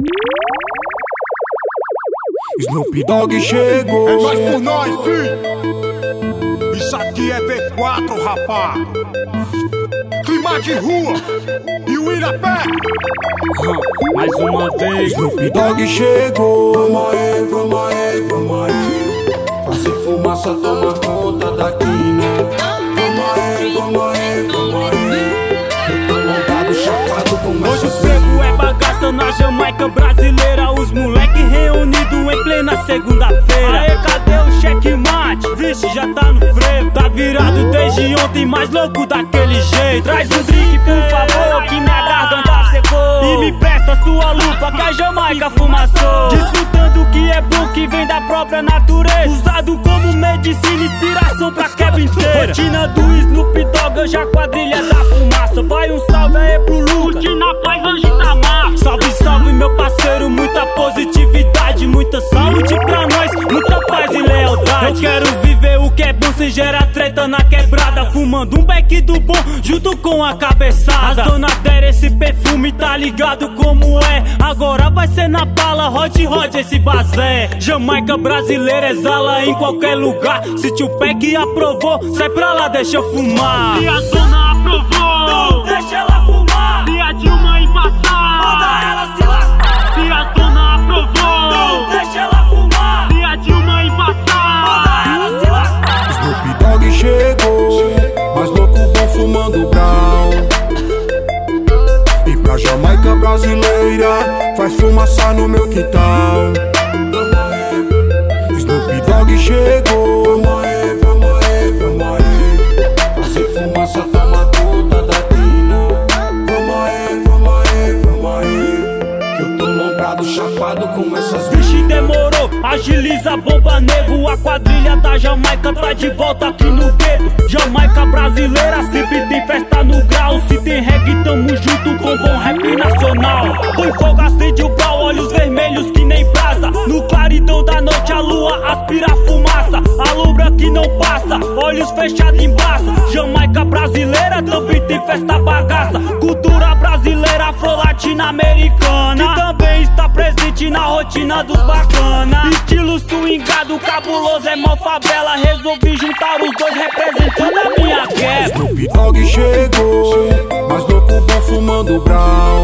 Snoop Dogg chegou. É nós por nós, filho. Isso aqui é V4, rapá. Clima de rua e o Irapé. Mais uma vez, Snoop Dogg chegou. Vamos aí, vamos aí, vamos aí. Fazer fumaça, toma conta daqui, né? Vamos aí, vamos aí, vamos aí. Eu tô montado, chapado com hoje o essas seco é bagaça na Jamaica brasileira. Os moleque reunidos em plena segunda-feira. Aê, cadê o checkmate? Vixe, já tá no freio. Tá virado desde ontem, mais louco daquele jeito. Traz um drink, por favor, que minha garganta secou. E me presta sua lupa, que a Jamaica fumaçou. Desfrutando o que é bom, que vem da própria natureza. Usado como medicina, inspiração pra quebra inteira. Rotina do Snoop Dogg, hoje a quadrilha da fumaça. Vai um salve aí pro Lucas, que na paz hoje tá massa. Salve, salve meu parceiro, muita positividade, muita saúde pra nós, muita paz e lealdade. Eu quero viver o que é bom sem gerar treta na quebrada. Fumando um beck do bom junto com a cabeçada. As dona Dera, esse perfume tá ligado como é. Agora vai ser na bala, Hot esse bazé. Jamaica brasileira exala em qualquer lugar. Se tio Peck aprovou, sai pra lá, deixa eu fumar. Se a dona aprovou, então deixa ela fumar. Se a Dilma embaçar, manda ela se lascar. Se a dona aprovou, então deixa ela fumar. Se a Dilma embaçar, manda ela se lascar. Snoop Dogg chegou. mais louco vão fumando brown. E pra Jamaica brasileira, faz fumaça no meu quintal. Snoop Dogg chegou. Vamos aí, vamos aí, vamos aí. Fazer fumaça, toma conta daqui, né? Vamos aí, vamos aí, vamos aí. Que eu tô lombrado, chapado com essas Vixe, demorou, agiliza a bomba, nego. A quadrilha da Jamaica tá de volta aqui no gueto. Jamaica brasileira sempre tem festa no grau. Se tem reggae, tamo junto com bom rap nacional. Põe fogo, acende o pau, olhos vermelhos que nem brasa. No claridão da noite a lua aspira a fumaça. Alumbra que não passa, olhos fechados embaça. Jamaica brasileira também tem festa bagaça. Cultura brasileira, flor latino-americana, que também está presente na rotina dos bacana. Estilo swingado, cabuloso, é mó favela. Resolvi juntar os dois representando a minha quebra. Snoop Dogg chegou. mais louco vão fumando brown.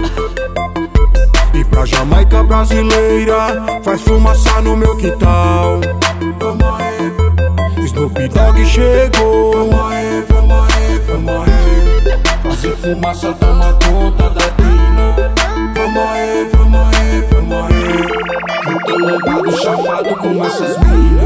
E pra Jamaica brasileira, faz fumaça no meu quintal. Vamos aí, Snoop Dogg chegou. vamos aí, vamos aí, vamos aí. Fazer fumaça, toma conta daqui, né? Vamos aí, vamos aí, vamos aí. Eu tô lombrado, chapado com essas minas.